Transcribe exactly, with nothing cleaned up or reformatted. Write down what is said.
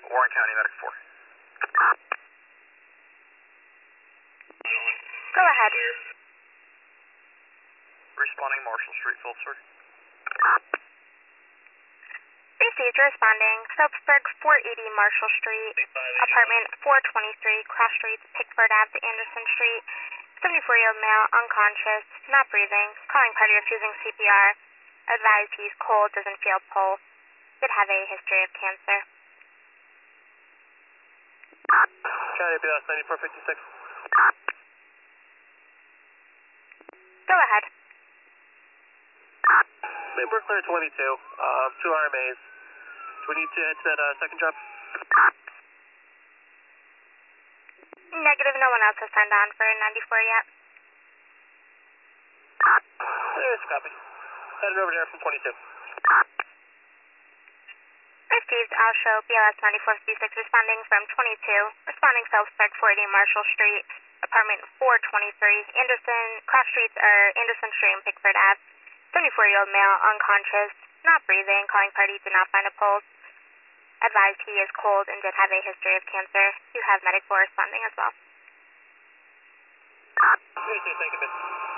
Warren County Medic four. Go ahead. Responding Marshall Street, Phillipsburg. Received, responding Phillipsburg, four eighty Marshall Street, apartment four twenty-three, cross streets, Pickford Avenue, Anderson Street. seventy-four-year-old male, unconscious, not breathing, calling party refusing C P R. Advised he's cold, doesn't feel pulse. Did have a history of cancer. County B S ninety-four fifty-six. Go ahead. Main Brooklyn twenty-two, um, two R M As. Do we need to head to that uh, second job? Negative, no one else has signed on for ninety-four yet. Yes, copy. Headed over there from twenty-two. Received, I'll show B L S ninety-four fifty-six responding from twenty-two, responding Phillipsburg, four eighty Marshall Street, apartment four twenty-three, Anderson, cross streets are Anderson Street and Pickford Avenue. seventy-four-year-old male, unconscious, not breathing, calling party, did not find a pulse. Advised he is cold and did have a history of cancer. You have medic four responding as well. Thank you, miss.